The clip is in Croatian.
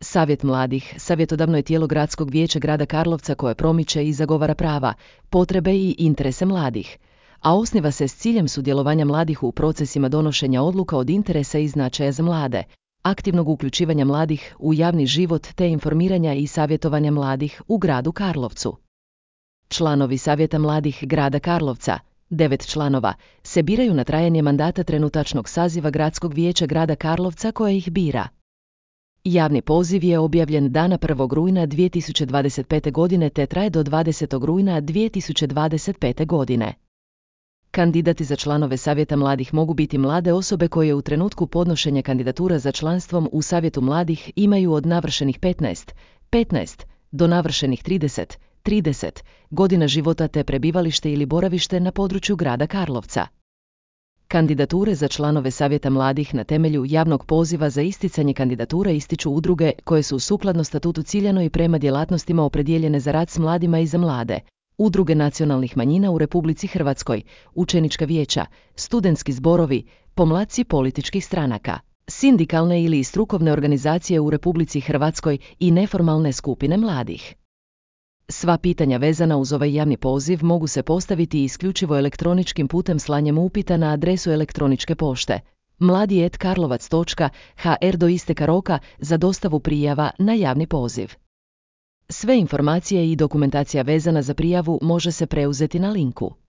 Savjet mladih savjetodavno je tijelo Gradskog vijeća grada Karlovca koje promiče i zagovara prava, potrebe i interese mladih, a osniva se s ciljem sudjelovanja mladih u procesima donošenja odluka od interesa i značaja za mlade, aktivnog uključivanja mladih u javni život te informiranja i savjetovanja mladih u gradu Karlovcu. Članovi Savjeta mladih grada Karlovca, 9 članova, se biraju na trajanje mandata trenutačnog saziva Gradskog vijeća grada Karlovca koje ih bira. Javni poziv je objavljen dana 1. rujna 2025. godine te traje do 20. rujna 2025. godine. Kandidati za članove Savjeta mladih mogu biti mlade osobe koje u trenutku podnošenja kandidatura za članstvom u Savjetu mladih imaju od navršenih 15 do navršenih 30 godina života te prebivalište ili boravište na području grada Karlovca. Kandidature za članove Savjeta mladih na temelju javnog poziva za isticanje kandidatura ističu udruge koje su sukladno statutu ciljano i prema djelatnostima opredijeljene za rad s mladima i za mlade, udruge nacionalnih manjina u Republici Hrvatskoj, učenička vijeća, studentski zborovi, pomladci političkih stranaka, sindikalne ili strukovne organizacije u Republici Hrvatskoj i neformalne skupine mladih. Sva pitanja vezana uz ovaj javni poziv mogu se postaviti isključivo elektroničkim putem slanjem upita na adresu elektroničke pošte mladi@karlovac.hr do isteka roka za dostavu prijava na javni poziv. Sve informacije i dokumentacija vezana za prijavu može se preuzeti na linku.